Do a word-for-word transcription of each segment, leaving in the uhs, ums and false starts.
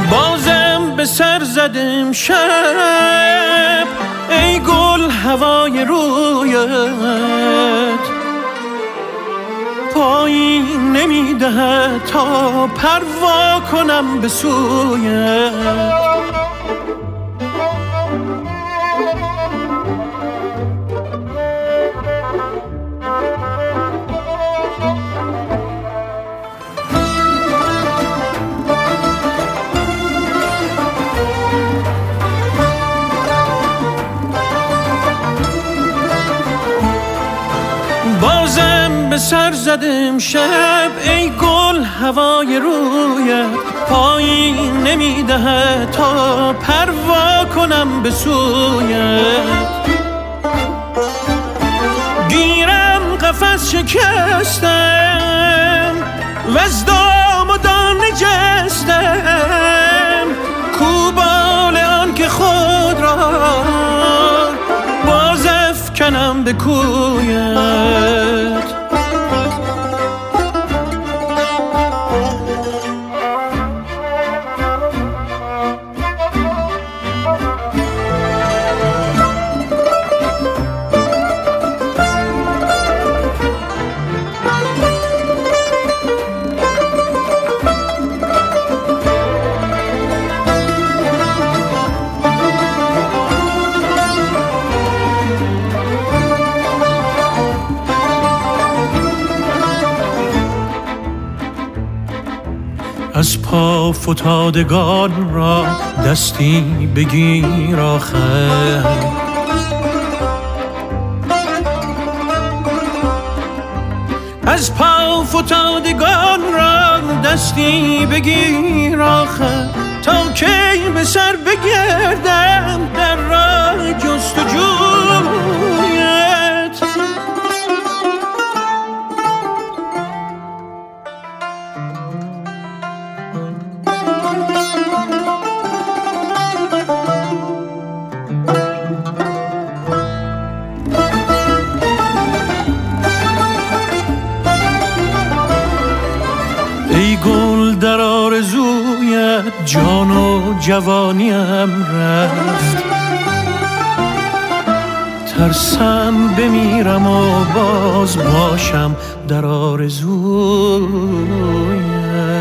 بازم به سر زدم شب ای گل هوای رویت، پایین نمیده تا پروا کنم به سویت. بازم به سر زدم شب ای گل هوای رویت، پایین نمیده تا پروا کنم به سویت. گیرم قفس شکستم و از دام و دان نجستم، کوبال آن که خود را باز افکنم به کویت. از پا فتادگان را دستی بگیر آخر، از پا فتادگان را دستی بگیر آخر، تا کی به سر بگردم در راه جستجویت. ای گل در آرزویت جان و جوانیم رفت، ترسم بمیرم و باز باشم در آرزویت.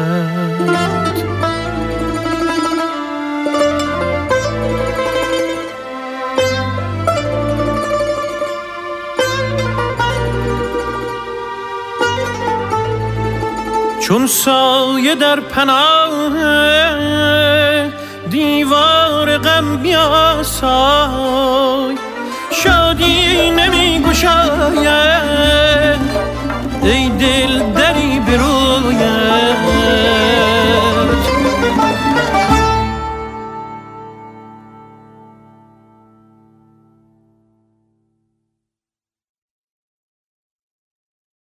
چون سایه در پناه دیوار غم بیاسای، شادی نمی گشاید ای دل دری به